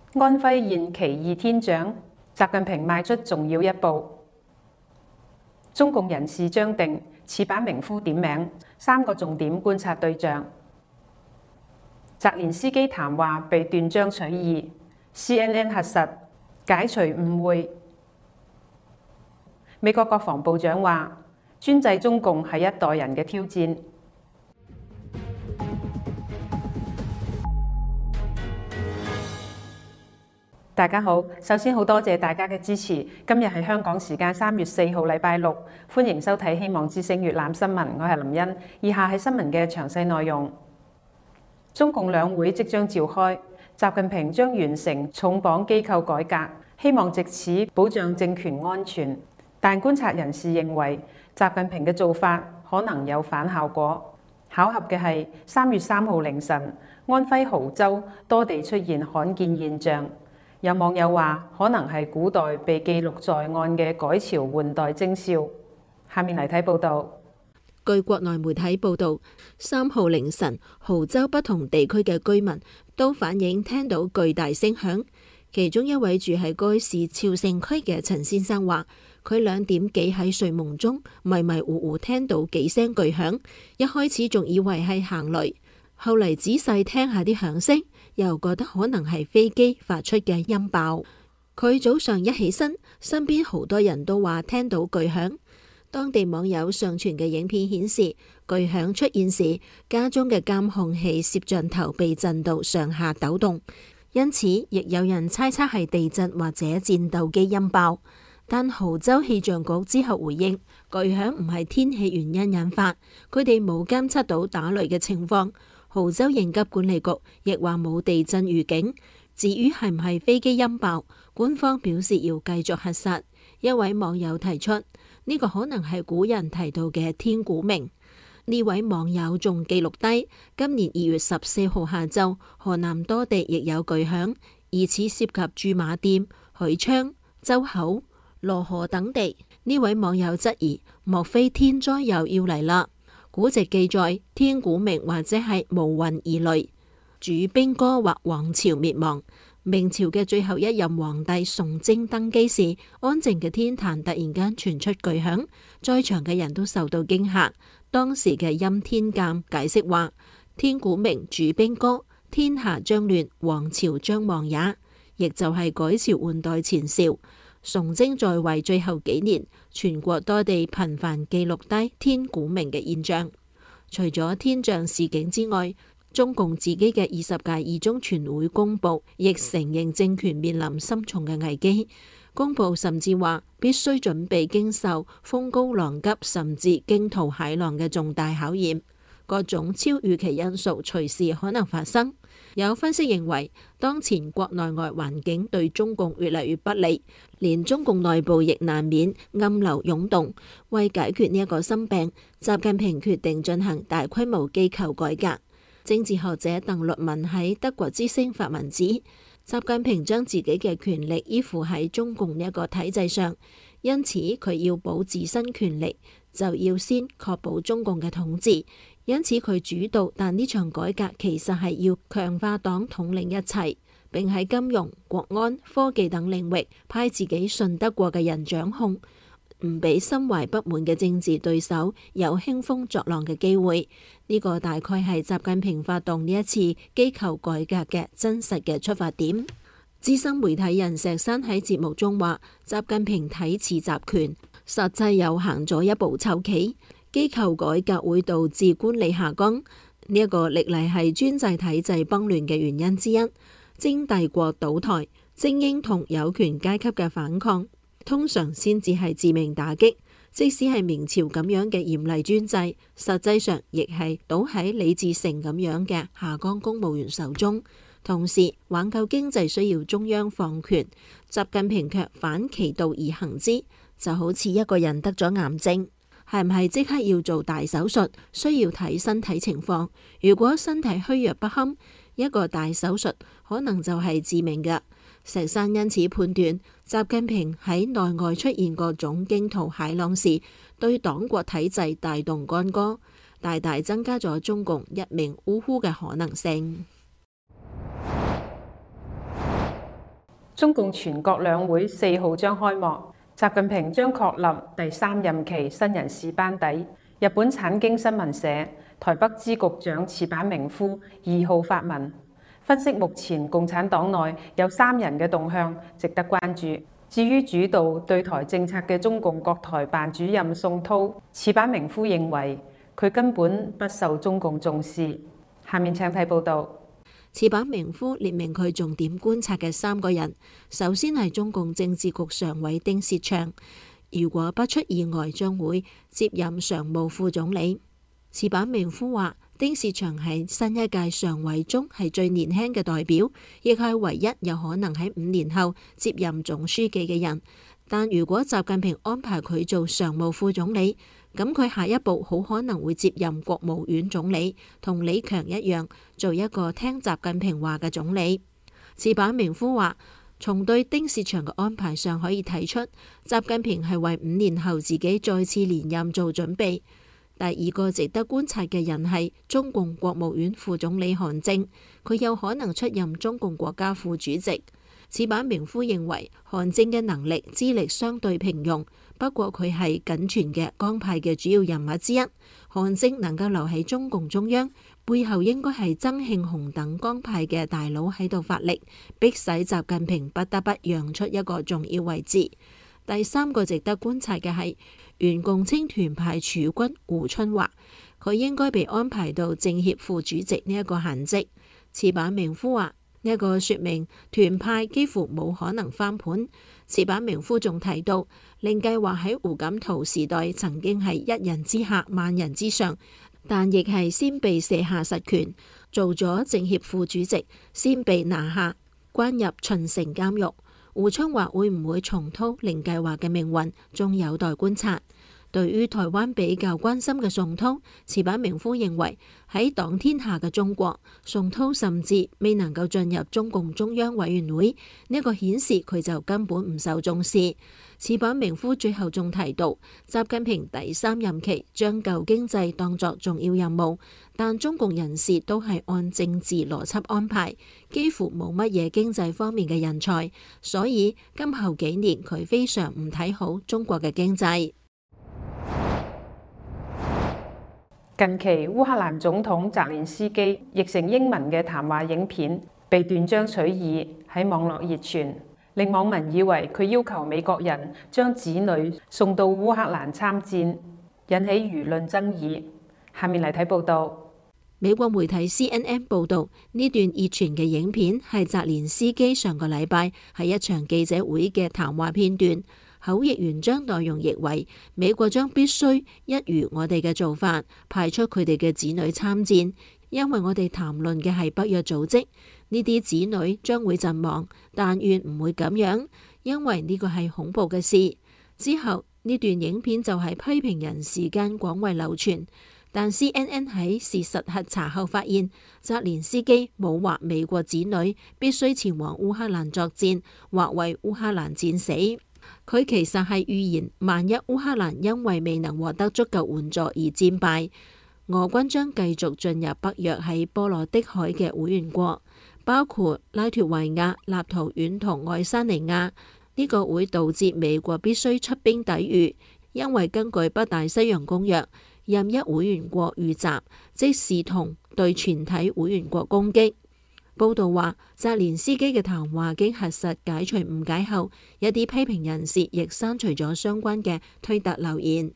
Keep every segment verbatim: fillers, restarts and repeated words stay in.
安徽現其義天獎，習近平邁出重要一步。中共人事將定，似把名夫點名，三個重點觀察對象。澤連斯基談話被斷章取義 ，C N N 核實解除誤會。美國國防部長話：專制中共係一代人嘅挑戰。大家好，首先好多謝大家嘅支持。今日係香港時間三月四號，禮拜六，歡迎收睇《希望之聲》粵覽新聞。我係林茵，以下係新聞嘅詳細內容。中共兩會即將召開，習近平將完成重磅機構改革，希望藉此保障政權安全。但觀察人士認為，習近平嘅做法可能有反效果。巧合嘅係，三月三號凌晨，安徽亳州多地出現罕見現象。有網友話，可能係古代被記錄在案嘅改朝換代徵兆。下面嚟睇報導。 據國內媒體報導，三號凌晨，亳州不同地區嘅居民都反映聽到巨大聲響。其中一位住喺該市潮城區嘅陳先生話，佢兩點幾喺睡夢中迷迷糊糊聽到幾聲巨響，一開始仲以為係行雷，後嚟仔細聽下啲響聲，又覺得可能係飛機發出嘅音爆。佢早上一起身，身邊好多人都話聽到巨響。當地網友上傳嘅影片顯示，巨響出現時，家中嘅監控器攝像頭被震到上下抖動，因此亦有人猜測係地震或者戰鬥機音爆。但亳州氣象局之後回應，巨響唔係天氣原因引發，佢哋冇監測到打雷嘅情況。亳州應急管理局亦話冇地震預警。至於係唔係飛機音爆，官方表示要繼續核實。一位網友提出，呢個可能係古人提到嘅天鼓鳴。呢位網友仲記錄低今年二月十四號下晝，河南多地亦有巨響，疑似涉及駐馬店、許昌、周口、羅河等地。呢位網友質疑，莫非天災又要嚟啦？古籍記載，天鼓鳴或者係無雲而雷，主兵戈或王朝滅亡。明朝嘅最後一任皇帝崇禎登基時，安靜嘅天壇突然間傳出巨響，在場嘅人都受到驚嚇。當時嘅欽天監解釋話：天鼓鳴，主兵戈，天下將亂，王朝將亡也。亦就係改朝換代前兆。崇禎在位最後幾年，全國多地頻繁記錄低天鼓鳴嘅現象。除咗天象示警之外，中共自己嘅二十屆二中全會公報亦承認政權面臨深重嘅危機。公報甚至話必須準備經受風高浪急甚至驚濤駭浪嘅重大考驗，各種超預期因素隨時可能發生。有分析認為，當前國內外環境對中共越嚟越不利，連中共內部亦難免暗流湧動。為解決呢一個心病，習近平決定進行大規模機構改革。政治學者鄧律文喺德國之聲發文指，習近平將自己嘅權力依附喺中共呢一個體制上，因此佢要保自身權力，就要先確保中共嘅統治。因此佢主導，但呢場改革其實係要強化黨統領一切，並喺金融、國安、科技等領域派自己信得過嘅人掌控，唔俾心懷不滿嘅政治對手有興風作浪嘅機會。呢個大概係習近平發動呢一次機構改革嘅真實嘅出發點。資深媒體人石山喺節目中話，習近平睇似集權，實際又行咗一步臭棋。機構改革會導致官吏下崗，呢一個歷嚟係專制體制崩亂嘅原因之一。徵帝國倒台，精英同有權階級嘅反抗，通常先至係致命打擊。即使係明朝咁樣嘅嚴厲專制，實際上亦係倒喺李自成咁樣嘅下崗公務員手中。同時，挽救經濟需要中央放權，習近平卻反其道而行之，就好似一個人得咗癌症。係唔係即刻要做大手術？需要睇身體情況。如果身體虛弱不堪，一個大手術可能就係致命嘅。石山因此判斷，習近平喺內外出現各種驚濤駭浪時，對黨國體制大動干戈，大大增加咗中共一命嗚呼嘅可能性。 中共全國兩會四號將開幕，習近平將確立第三任期新人事班底。日本產經新聞社台北支局長矢板明夫二號發文分析，目前共產黨內有三人嘅動向值得關注。至於主導對台政策嘅中共國台辦主任宋濤，矢板明夫認為佢根本不受中共重視。下面請睇報導。 矢板明夫列明佢重點觀察嘅三個人，首先係中共政治局常委丁薛祥，如果不出意外，將會接任常務副總理。矢板明夫話，丁薛祥喺新一屆常委中係最年輕嘅代表，亦係唯一有可能喺五年後接任總書記嘅人。但如果習近平安排佢做常務副總理，咁佢下一步好可能會接任國務院總理，同李強一樣，做一個聽習近平話嘅總理。矢板明夫話，從對丁薛祥嘅安排上可以睇出，習近平係為五年後自己再次連任做準備。第二個值得觀察嘅人係中共國務院副總理韓正，佢有可能出任中共國家副主席。矢板明夫認為韓正嘅能力資歷相對平庸，不過佢係僅存嘅江派嘅主要人物之一。韓正能夠留喺中共中央，背後應該係曾慶紅等江派嘅大佬喺度發力，迫使習近平不得不讓出一個重要位置。第三個值得觀察嘅係原共青團派儲君胡春華，佢應該被安排到政協副主席呢一個閒職。矢板明夫話，呢一個說明團派幾乎冇可能翻盤。矢板明夫仲提到，令計劃喺胡錦濤時代曾經係一人之下萬人之上，但亦係先被卸下實權，做咗政協副主席，先被拿下關入秦城監獄。胡春華會唔會重蹈令計劃嘅命運，仲有待觀察。對於台灣比較關心嘅宋濤，矢板明夫認為喺黨天下嘅中國，宋濤甚至未能夠進入中共中央委員會，呢個顯示佢就根本唔受重視。矢板明夫最後仲提到，習近平第三任期將救經濟當作重要任務，但中共人士都係按政治邏輯安排，幾乎冇乜嘢經濟方面嘅人才，所以今後幾年佢非常唔睇好中國嘅經濟。 近期烏克蘭總統澤連斯基譯成英文嘅談話影片被斷章取義喺網絡熱傳，令網民以為佢要求美國人將子女送到烏克蘭參戰，引起輿論爭議。下面嚟睇報道。 美國媒體 C N N 報道，呢段熱傳嘅影片係澤連斯基上個禮拜喺一場記者會嘅談話片段。口譯員將內容譯為：美國將必須一如我哋嘅做法，派出佢哋嘅子女參戰，因為我哋談論嘅係北約組織，呢啲子女將會陣亡，但願唔會咁樣，因為呢個係恐怖嘅事。之後呢段影片就係批評人士間廣為流傳，但 C N N 喺事實核查後發現，澤連斯基冇話美國子女必須前往烏克蘭作戰，或為烏克蘭戰死。佢其實係預言，萬一烏克蘭因為未能獲得足夠援助而戰敗，俄軍將繼續進入北約喺波羅的海嘅會員國，包括拉脫維亞、立陶宛同愛沙尼亞。呢個會導致美國必須出兵抵禦，因為根據北大西洋公約，任一會員國遇襲，即視同對全體會員國攻擊。報道話，澤連斯基嘅談話經核實解除誤解後，一啲批評人士亦刪除咗相關嘅推特留言。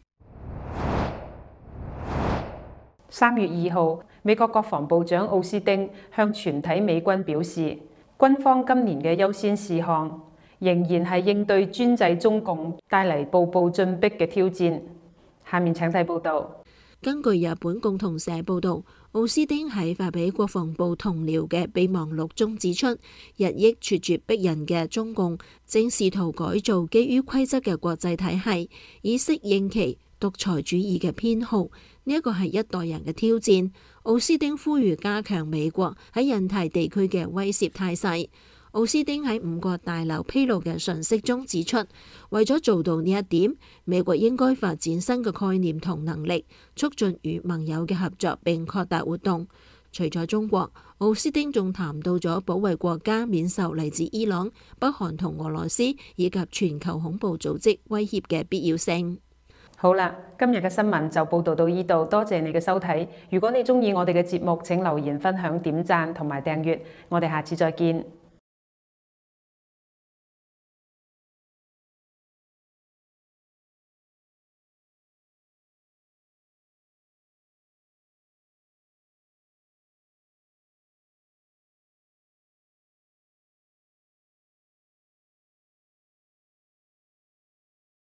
三月二號，美國國防部長奧斯汀向全體美軍表示，軍方今年嘅優先事項仍然係應對專制中共帶嚟步步進逼嘅挑戰。下面請睇報道。 根據日本共同社報導，奧斯汀喺發俾國防部同僚嘅備忘錄中指出，日益咄咄逼人嘅中共正試圖改造基於規則嘅國際體系，以適應其獨裁主義嘅偏好。呢一個係一代人嘅挑戰。奧斯汀呼籲加強美國喺印太地區嘅威懾態勢。奧斯汀喺五角大樓披露嘅訊息中指出，為咗做到呢一點，美國應該發展新嘅概念同能力，促進與盟友嘅合作並擴大活動。 除咗中國，奧斯汀仲談到咗保衛國家免受嚟自伊朗、北韓同俄羅斯以及全球恐怖組織威脅嘅必要性。 好啦，今日嘅新聞就報道到呢度，多謝你嘅收睇。如果你鍾意我哋嘅節目，請留言、分享、點讚同埋訂閱。我哋下次再見。